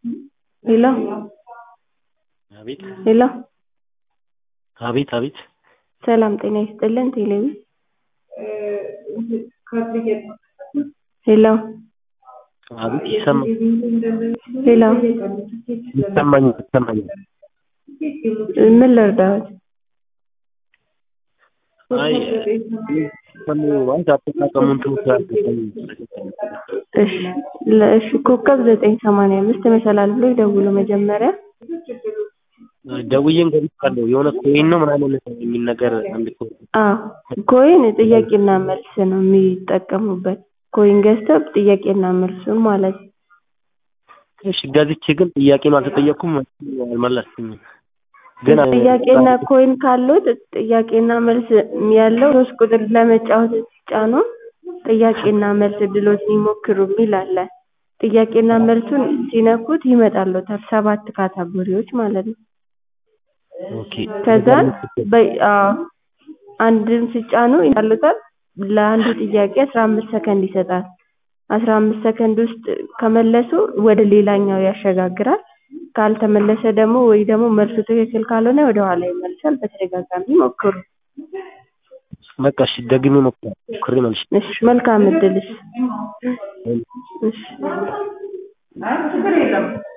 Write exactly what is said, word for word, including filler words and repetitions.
ሄሎ አቤት ሄሎ አቤት አቤት ሰላም ጤና ይስጥልን ቴሌቪ ሄሎ አቤት ይሰማል ሄሎ ይሰማኛል ይሰማኛል ምን ልርዳዎት? አይ ሰሙ ማለት አጠቃቀሙን ትውስታለህ? እሺ ለእሺ ኮከብ ዘጠኝ ሰማንያ አምስት መሰላል ብሎ ይደውሉ መጀመሪያ ደውዬም ገብቻለሁ የሆነ ኮይን ነው ምናምን የሚል ነገር አንድ አዎ ኮይን ጥያቄና መልስ ነው የሚጠቀሙበት ኮይን ገዝተው ጥያቄና መልሱን ማለት ነው። እሺ ገዝቼ ግን ጥያቄን አልተጠየቅኩም አልመለስኩኝም። ግን ጥያቄና ኮይን ካሉት ጥያቄና መልስ ያለው ሶስት ቁጥር ለመጫወት ሲጫኑ ጥያቄና መልስ ድሎት ይሞክሩ የሚል አለ። ጥያቄና መልሱን ሲነኩት ይመጣልዎታል ሰባት ካታጎሪዎች ማለት ነው። ኦኬ ከዛ አንድን ሲጫኑ ይመጣልዎታል ለአንዱ ጥያቄ አስራ አምስት ሰከንድ ይሰጣል። አስራ አምስት ሰከንድ ውስጥ ከመለሱ ወደ ሌላኛው ያሸጋግራል። ካልተመለሰ ደግሞ ወይ ደግሞ መልሱ ትክክል ካልሆነ ወደ ኋላ ይመልሳል። በተደጋጋሚ ሞክሩ። በቃ እሺ ደግሜ ሞክራለሁ ሞክሬ መልሼ እሺ መልካም እድል እሺ እሺ